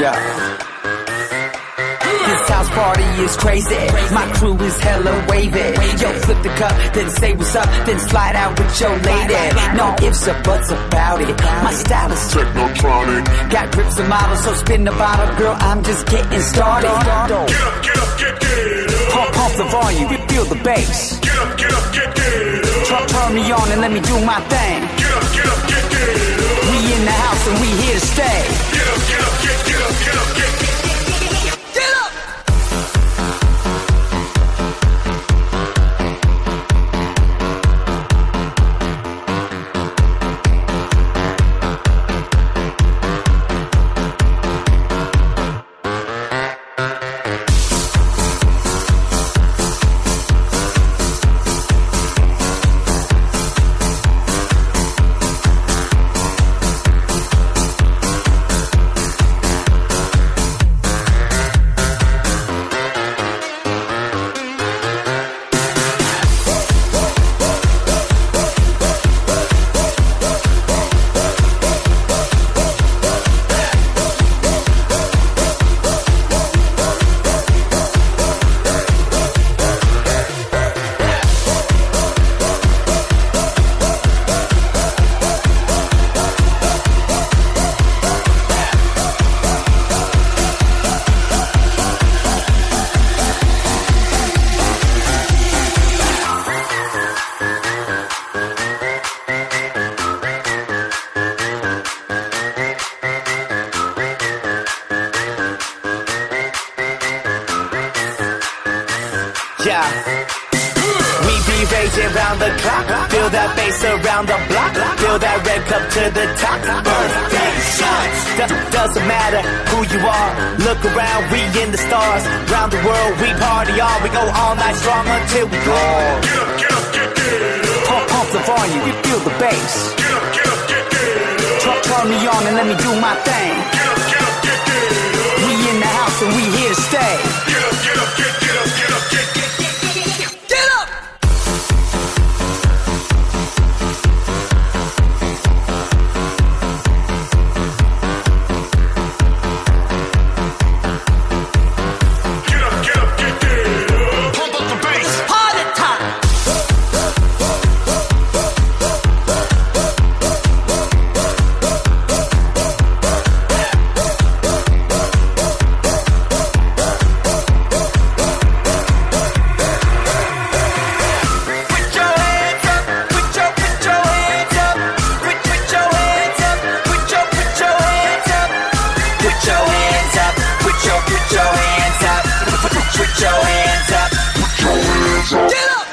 Yeah. This house party is crazy. My crew is hella wavy. Yo, flip the cup, then say what's up, then slide out with your lady. No ifs or buts about it. My style is technotronic. Got grips and models, so spin the bottle, girl. I'm just getting started. Get up, get up, get up. Pump the volume, feel the bass. Get up, get up, get up. Turn me on and let me do my thing. Get up, get up, get up. We in the house and we here to stay. Get up, get up, get up, get up, get up. Yeah. We be raging round the clock. Feel that bass around the block. Feel that red cup to the top. Birthday shots. Doesn't matter who you are. Look around, we in the stars. Round the world, we party on. We go all night strong until we go. Get up, get up, get up. Pump the volume, you feel the bass. Get up, get up, get up. Turn me on and let me do my thing. Get up, get up, get up. We in the house and we here to stay. Get up, get up, get up, get up, get up. Get up! Get up, get up, get up. Pump up the bass. Party time! Get up!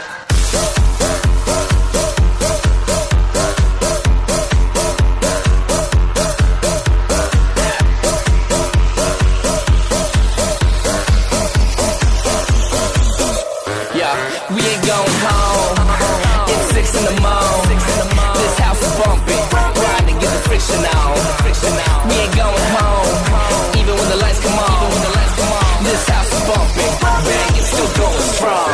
Yeah, we ain't going home. It's 6 in the morning. This house is bumping. Grinding, get the friction on. We ain't going home. Even when the lights come on. This house is bumping. Bang, it's still going strong.